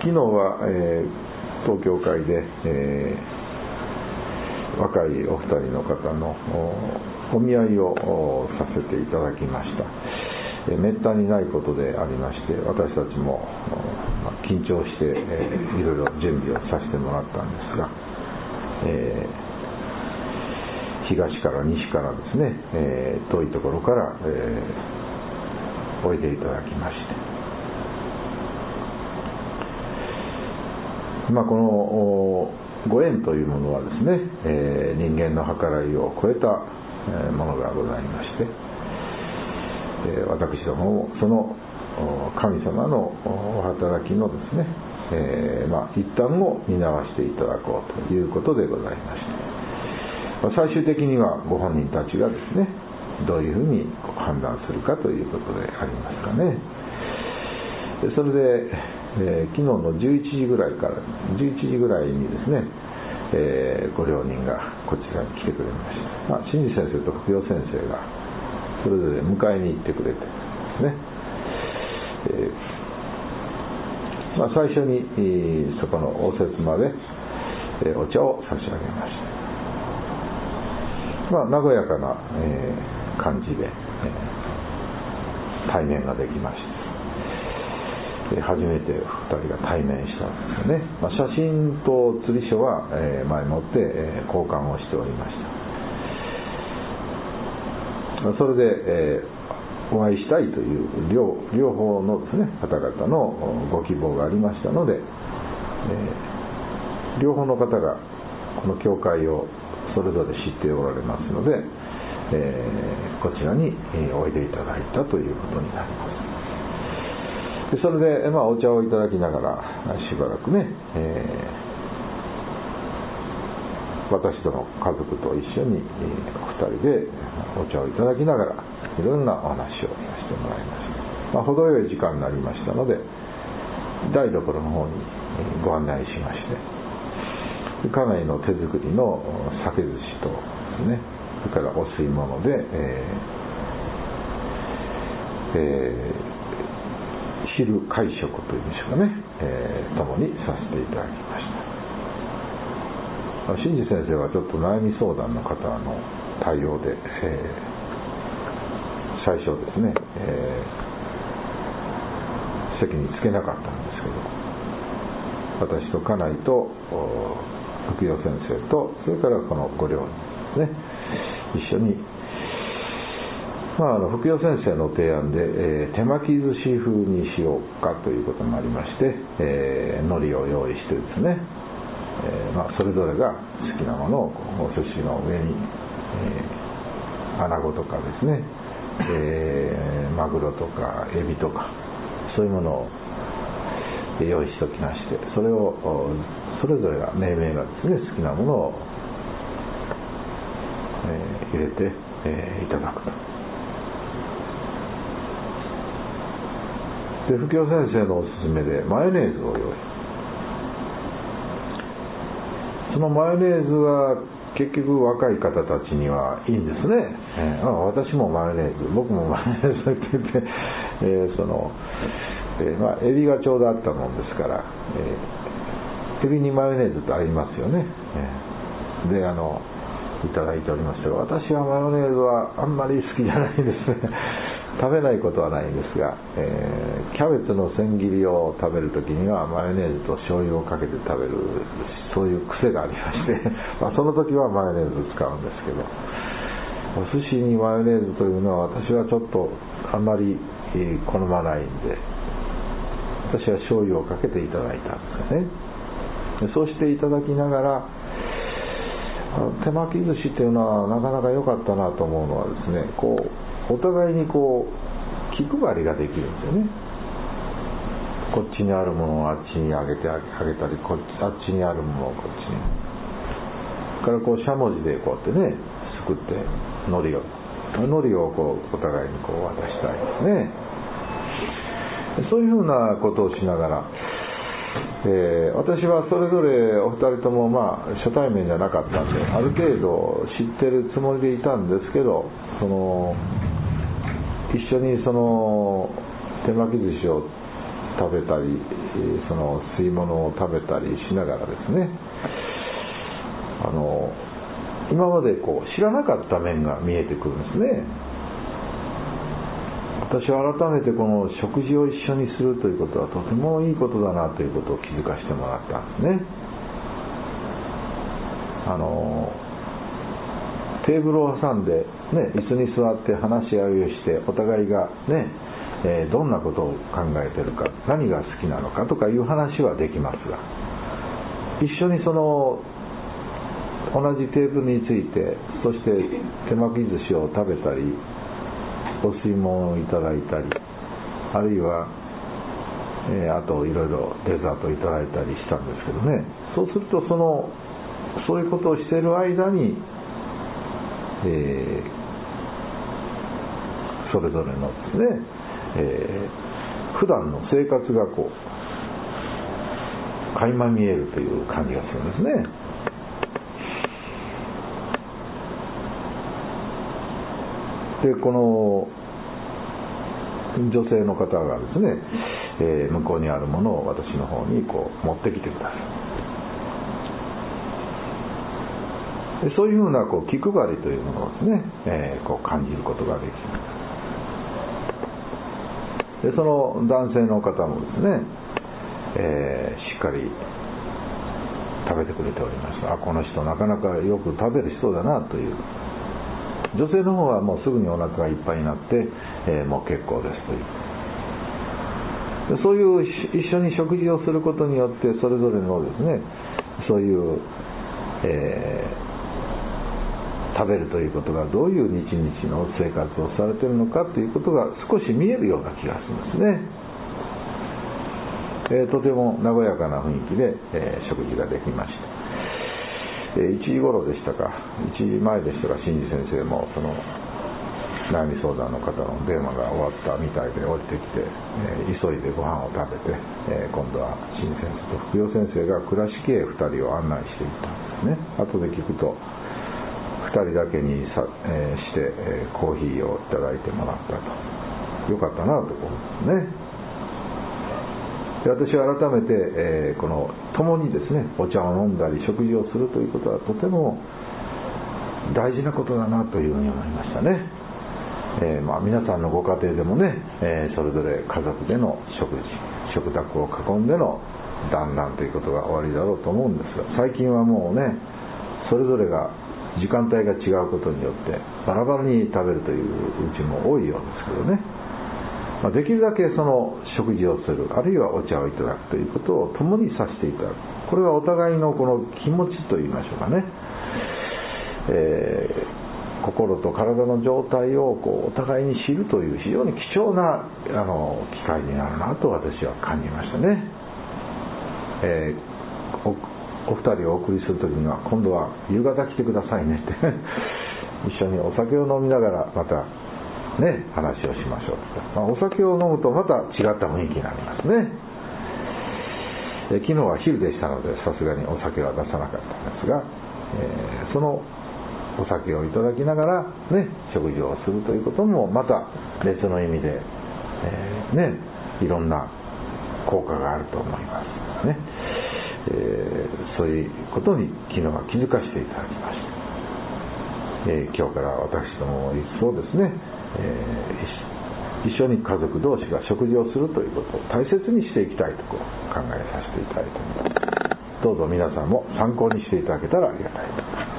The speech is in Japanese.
昨日は、東京会で、若いお二人の方のお見合いをさせていただきました。めったにないことでありまして、私たちも緊張して、いろいろ準備をさせてもらったんですが、東から西からですね、遠いところから、おいでいただきまして、このご縁というものはですね、人間の計らいを超えたものがございまして、私どももその神様のお働きのですね、一端を担わせていただこうということでございまして、最終的にはご本人たちがですね、どういうふうに判断するかということでありますかね。それで、昨日の11時ぐらいにですね、ご両人がこちらに来てくれました。新次先生と福代先生がそれぞれ迎えに行ってくれてですね、最初にそこの応接間でお茶を差し上げました。和やかな感じで対面ができました。初めて2人が対面したんですよね。写真と釣り書は前もって交換をしておりました。それでお会いしたいという両方のですね、方々のご希望がありましたので、両方の方がこの教会をそれぞれ知っておられますので、こちらにおいでいただいたということになります。それで、お茶をいただきながらしばらくね、私との家族と一緒にお二人でお茶をいただきながらいろんなお話をさせてもらいました。程よい時間になりましたので、台所の方にご案内しまして、家内の手作りの酒寿司とですね、それからお吸い物で、昼会食というんでしょうかね、共にさせていただきました。新次先生はちょっと悩み相談の方の対応で、最初ですね、席につけなかったんですけど、私と家内と福代先生とそれからこのご両人ですね、一緒に福代先生の提案で、手巻き寿司風にしようかということもありまして、海苔を用意してですね、それぞれが好きなものをお寿司の上に、穴子とかですね、マグロとかエビとかそういうものを用意しておきまして、それをそれぞれが命名がですね、好きなものを、入れて、いただくと。で、福代先生のおすすめでマヨネーズを用意。そのマヨネーズは結局若い方たちにはいいんですね。私もマヨネーズ、僕もマヨネーズって言って、エビがちょうどあったもんですから、エビにマヨネーズってありますよね。で、いただいておりましたが、私はマヨネーズはあんまり好きじゃないですね。食べないことはないんですが、キャベツの千切りを食べるときにはマヨネーズと醤油をかけて食べる、そういう癖がありましてその時はマヨネーズを使うんですけど、お寿司にマヨネーズというのは私はちょっとあんまり好まないんで、私は醤油をかけていただいたんですよね。でそうしていただきながら、手巻き寿司っていうのはなかなか良かったなと思うのはですね、お互いに気配りができるんですよね。こっちにあるものをあっちにあげたり、あっちにあるものをこっちに。からしゃもじでこうやってね、すくって海苔をお互いに渡したいですね。そういうふうなことをしながら、私はそれぞれお二人とも初対面じゃなかったんで、ある程度知ってるつもりでいたんですけど、一緒に手巻き寿司を食べたりその吸い物を食べたりしながらですね、今まで知らなかった面が見えてくるんですね。私は改めてこの食事を一緒にするということはとてもいいことだなということを気づかせてもらったんですね。テーブルを挟んで、椅子に座って話し合いをしてお互いがどんなことを考えているか、何が好きなのかとかいう話はできますが、一緒に同じテーブルについて、そして手巻き寿司を食べたりお吸い物をいただいたり、あるいは、あといろいろデザートをいただいたりしたんですけどね。そうするとそういうことをしている間に、それぞれのですね、普段の生活が垣間見えるという感じがするんですね。でこの女性の方がですね、向こうにあるものを私の方に持ってきてください。でそういうふうな気配りというものをですね、感じることができます。でその男性の方もですね、しっかり食べてくれておりました。この人なかなかよく食べる人だなという。女性の方はもうすぐにお腹がいっぱいになって、もう結構ですという。でそういう一緒に食事をすることによってそれぞれのですね、そういう、食べるということがどういう日々の生活をされているのかということが少し見えるような気がするんですね。とても和やかな雰囲気で、食事ができました。1時頃でしたか、1時前でしたか、新次先生もその悩み相談の方の電話が終わったみたいで降りてきて、急いでご飯を食べて、今度は新先生と福代先生が倉敷へ2人を案内していったんですね。後で聞くと2人だけにして、コーヒーをいただいてもらったと。よかったなと思うんですね。で私は改めて、共にですねお茶を飲んだり食事をするということはとても大事なことだなというふうに思いましたね。皆さんのご家庭でもね、それぞれ家族での食卓を囲んでの団らんということが終わりだろうと思うんですが、最近はもうねそれぞれが時間帯が違うことによってバラバラに食べるといううちも多いようですけどね、できるだけその食事をする、あるいはお茶をいただくということを共にさせていただく。これはお互いのこの気持ちといいましょうかね、心と体の状態をお互いに知るという非常に貴重な機会になるなと私は感じましたね。お二人をお送りするときには今度は夕方来てくださいねって一緒にお酒を飲みながらまたね話をしましょうと。お酒を飲むとまた違った雰囲気になりますね。昨日は昼でしたのでさすがにお酒は出さなかったんですが、そのお酒をいただきながらね食事をするということもまた別の意味で、いろんな効果があると思いますね。そういうことに昨日は気づかせていただきました。今日から私ども一層ですね、一緒に家族同士が食事をするということを大切にしていきたいと考えさせていただいております。どうぞ皆さんも参考にしていただけたらありがたいと思います。